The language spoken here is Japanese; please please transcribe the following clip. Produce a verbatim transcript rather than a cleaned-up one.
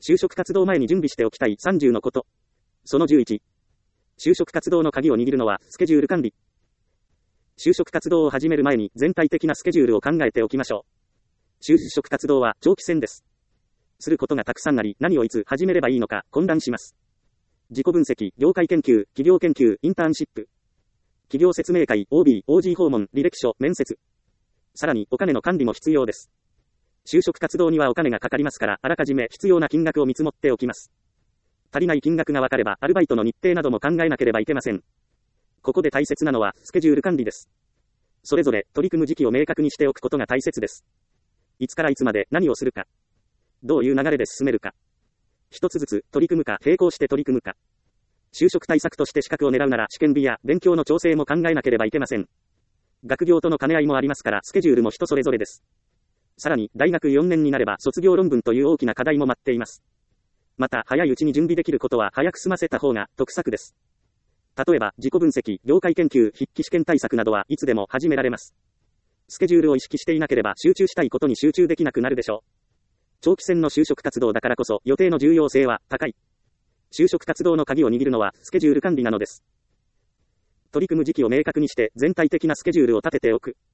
就職活動前に準備しておきたいさんじゅうのこと。そのじゅういち。就職活動の鍵を握るのはスケジュール管理。就職活動を始める前に全体的なスケジュールを考えておきましょう。就職活動は長期戦です。することがたくさんあり、何をいつ始めればいいのか混乱します。自己分析、業界研究、企業研究、インターンシップ。企業説明会、オービー、オージー 訪問、履歴書、面接。さらにお金の管理も必要です。就職活動にはお金がかかりますから、あらかじめ必要な金額を見積もっておきます。足りない金額が分かれば、アルバイトの日程なども考えなければいけません。ここで大切なのは、スケジュール管理です。それぞれ、取り組む時期を明確にしておくことが大切です。いつからいつまで何をするか。どういう流れで進めるか。一つずつ取り組むか、並行して取り組むか。就職対策として資格を狙うなら、試験日や勉強の調整も考えなければいけません。学業との兼ね合いもありますから、スケジュールも人それぞれです。さらに、大学よねんになれば卒業論文という大きな課題も待っています。また、早いうちに準備できることは早く済ませた方が得策です。例えば、自己分析、業界研究、筆記試験対策などはいつでも始められます。スケジュールを意識していなければ集中したいことに集中できなくなるでしょう。長期戦の就職活動だからこそ予定の重要性は高い。就職活動の鍵を握るのはスケジュール管理なのです。取り組む時期を明確にして全体的なスケジュールを立てておく。